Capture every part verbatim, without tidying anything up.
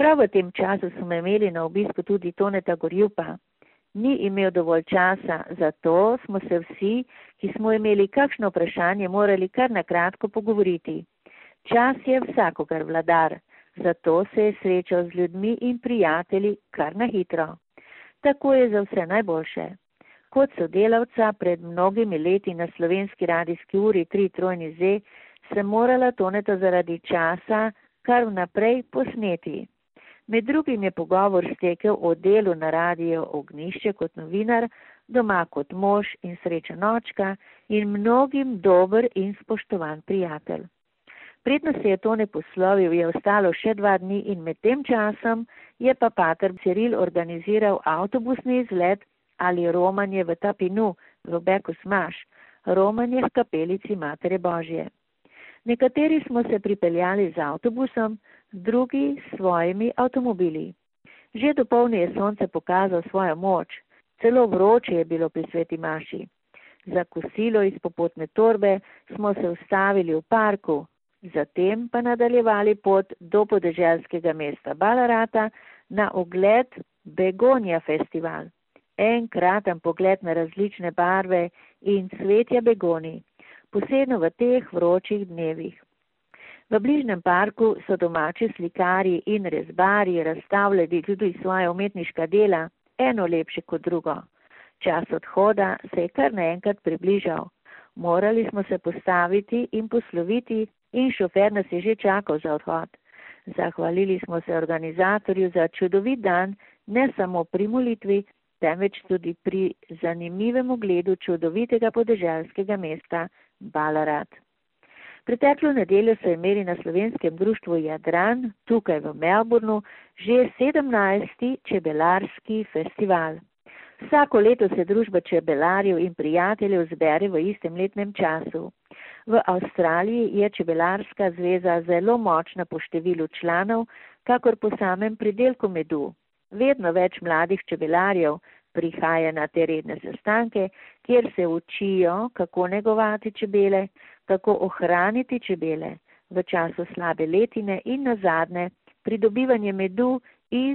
Prav v tem času smo imeli na obisku tudi Toneta Gorjupa. Ni imel dovolj časa, zato smo se vsi, ki smo imeli kakšno vprašanje, morali kar na kratko pogovoriti. Čas je vsakogar vladar, zato se je srečal z ljudmi in prijatelji kar na hitro. Tako je za vse najboljše. Kot sodelavca pred mnogimi leti na slovenski radijski uri tri trojni Z sem morala Toneta zaradi časa kar vnaprej posneti. Med drugim je pogovor stekel o delu na radiju Ognjišče kot novinar, doma kot mož in srečen očka in mnogim dober in spoštovan prijatelj. Predno se je Tone poslovil, je ostalo še dva dni in med tem časom je pa pater Ciril organiziral avtobusni izlet ali romanje v Tapinu, v Bekusmaš, romanje v kapelici Matere Božje. Nekateri smo se pripeljali z avtobusom, drugi s svojimi avtomobili. Že dopolne je sonce pokazal svojo moč, celo vroče je bilo pri sveti maši. Za kosilo iz popotne torbe smo se ustavili v parku, zatem pa nadaljevali pot do podeželskega mesta Balarata na ogled Begonija festival. Enkraten pogled na različne barve in cvetja begoni, posebno v teh vročih dnevih. V bližnjem parku so domači slikarji in rezbarji razstavljali tudi svoje umetniška dela, eno lepše kot drugo. Čas odhoda se je kar naenkrat približal. Morali smo se postaviti in posloviti in šofer nas je že čakal za odhod. Zahvalili smo se organizatorju za čudovit dan, ne samo pri molitvi, temveč tudi pri zanimivem ogledu čudovitega podeželskega mesta Balarat. Preteklo nedeljo so imeli na slovenskem društvu Jadran, tukaj v Melbournu, že sedemnajsti čebelarski festival. Vsako leto se družba čebelarjev in prijateljev zbere v istem letnem času. V Avstraliji je čebelarska zveza zelo močna po številu članov, kakor po samem pridelku medu. Vedno več mladih čebelarjev prihaja na te redne sestanke, kjer se učijo, kako negovati čebele, kako ohraniti čebele v času slabe letine in nazadnje pridobivanje medu iz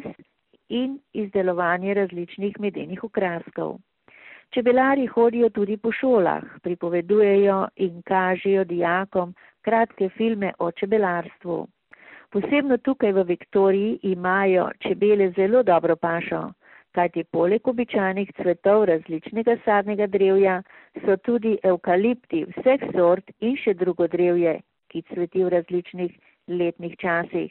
in izdelovanje različnih medenih okraskov. Čebelari hodijo tudi po šolah, pripovedujejo in kažejo dijakom kratke filme o čebelarstvu. Posebno tukaj v Viktoriji imajo čebele zelo dobro pašo, kajti poleg običajnih cvetov različnega sadnega drevja so tudi evkalipti vseh sort in še drugo drevje, ki cveti v različnih letnih časih.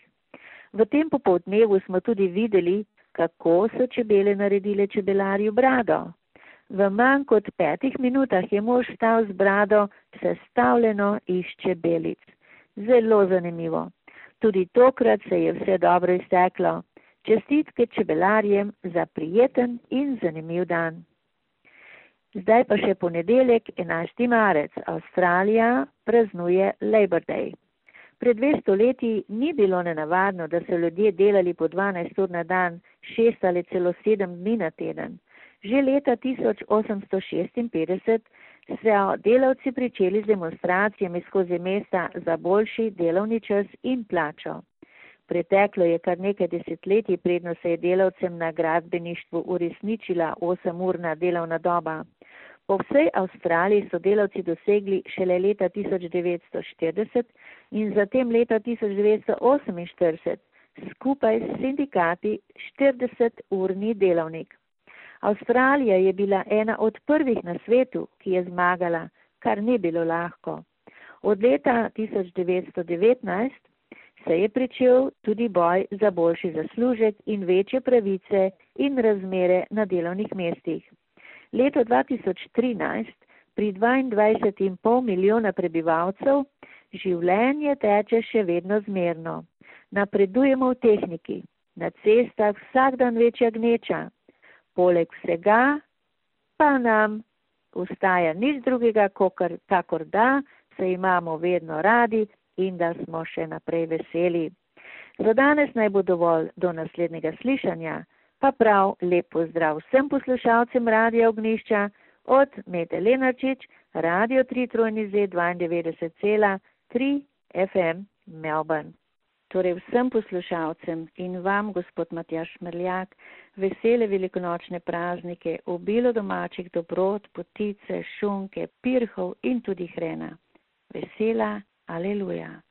V tem popoldnevu smo tudi videli, kako so čebele naredile čebelarju brado. V manj kot petih minutah je mož stal z brado sestavljeno iz čebelic. Zelo zanimivo. Tudi tokrat se je vse dobro izteklo. Čestitke čebelarjem za prijeten in zanimiv dan. Zdaj pa še ponedeljek, enajsti marec, Avstralija praznuje Labor Day. Pred dvesto leti ni bilo nenavadno, da so ljudje delali po dvanajst ur na dan, šest ali celo sedem dni na teden. Že leta tisoč osemsto šestinpetdeset so delavci pričeli z demonstracijami skozi mesta za boljši delovni čas in plačo. Preteklo je kar nekaj desetletij, predno se je delavcem na gradbeništvu uresničila osemurna delovna doba. Po vsej Avstraliji so delavci dosegli šele leta tisoč devetsto štirideset in zatem leta tisoč devetsto oseminštirideset skupaj s sindikati štirideseturni delavnik. Avstralija je bila ena od prvih na svetu, ki je zmagala, kar ni bilo lahko. Od leta tisoč devetsto devetnajst se je pričel tudi boj za boljši zaslužek in večje pravice in razmere na delovnih mestih. Leto dva tisoč trinajst pri dvaindvajset in pol milijona prebivalcev življenje teče še vedno zmerno. Napredujemo v tehniki, na cestah vsak dan večja gneča. Poleg vsega pa nam ostaja nič drugega, kakor da se imamo vedno radi in da smo še naprej veseli. Za danes naj bo dovolj, do naslednjega slišanja, pa prav lep pozdrav vsem poslušalcem Radia Ognjišča od Mete Lenarčič, Radio tri trojni Z dvaindevetdeset cela tri F M Melbourne. torej vsem poslušalcem in vam, gospod Matjaž Šmerljak, vesele velikonočne praznike, obilo domačih dobrot, potice, šunke, pirhov in tudi hrena. Vesela, aleluja.